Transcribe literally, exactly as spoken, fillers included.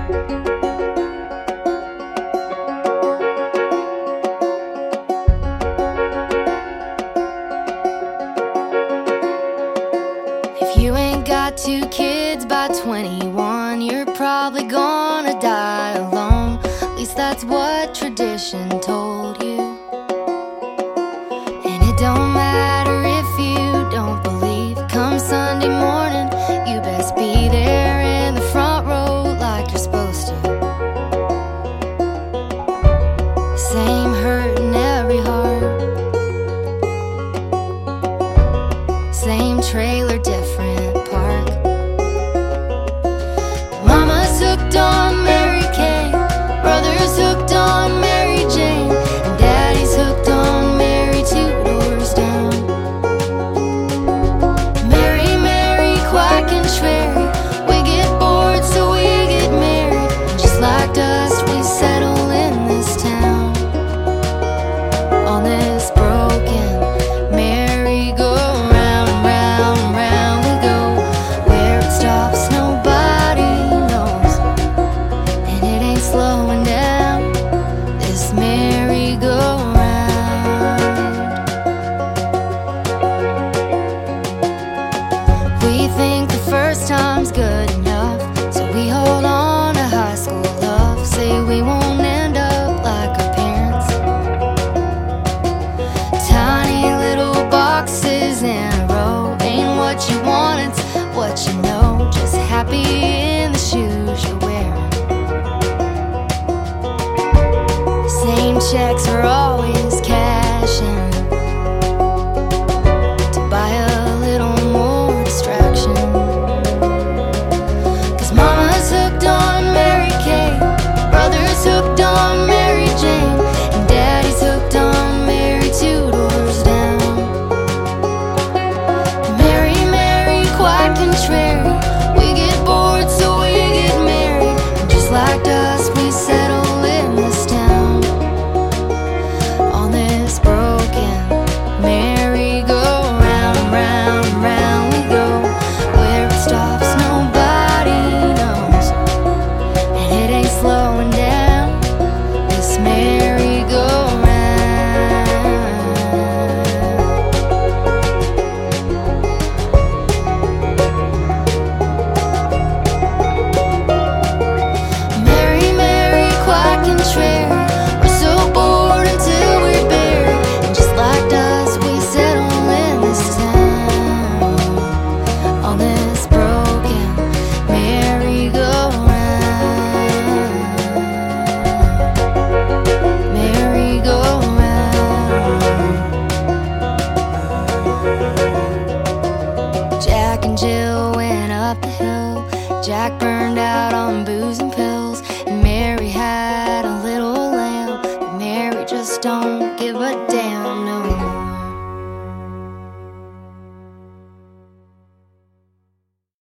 If you ain't got two kids by twenty-one, you're probably gonna die alone. At least that's what tradition told you. And it don't matter if you don't believe. Come Sunday morning, you best be there in the front row like you're supposed to. Same hurt in every heart, same trailer, different park. Mama's hooked on Mary Kay, brother's hooked on Mary Jane, and daddy's hooked on Mary two doors down. Mary, Mary, quack and Schwery, we get bored so we get married, and just like dust we settle in this town. On this broken merry-go-round, round, round we go. Where it stops nobody knows, and it ain't slowing down, this merry-go-round. We think the first time's good enough, so we hold on to high school love. Say we won't end up like our parents, tiny little boxes in a row. Ain't what you want, it's what you know. Just happy in the shoes you're wearing. Same checks are always cashing to buy a little more distraction. Cause mama's hooked on Mary Kay, brother's hooked on Mary Jane, and daddy's hooked on Mary two doors down. Mary, Mary, quack and Schwery, we get bored so we get married, and just like dust we settle in this town. On this broken merry-go-round, round, round we go. Where it stops nobody knows, and it ain't slowing down, this merry-go-round. Mary, Mary, quack and Schwery, we're so bored until we're buried, and just like dust we settle in this town. On this broken merry-go-round, merry-go-round. Jack and Jill went up the hill. Jack burned out on booze and pills, and Mary had a little lamb. But Mary just don't give a damn.